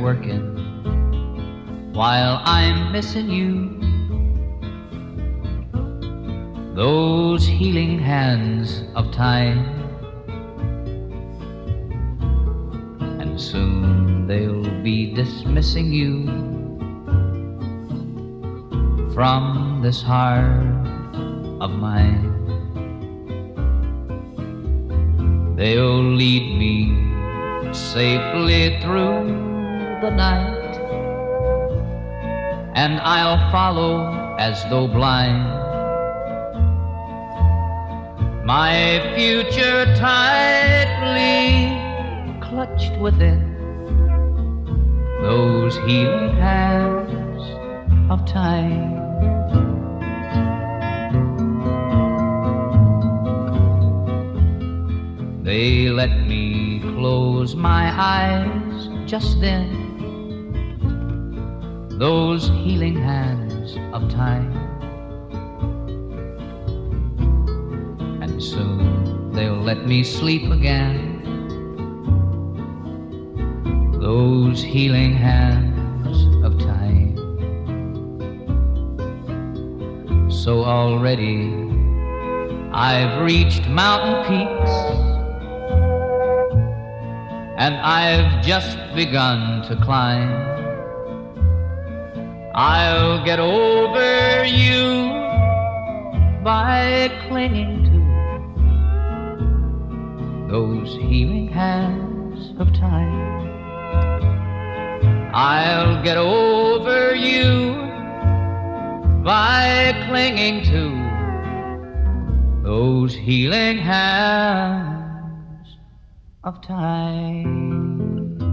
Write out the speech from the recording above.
working while I'm missing you. Those healing hands of time, and soon they'll be dismissing you from this heart of mine. They'll lead me safely through the night, and I'll follow as though blind, my future tightly clutched within those healing hands of time. They let me close my eyes just then, those healing hands of time. And soon they'll let me sleep again, those healing hands of time. So already I've reached mountain peaks, and I've just begun to climb. I'll get over you by clinging to those healing hands of time. I'll get over you by clinging to those healing hands of time.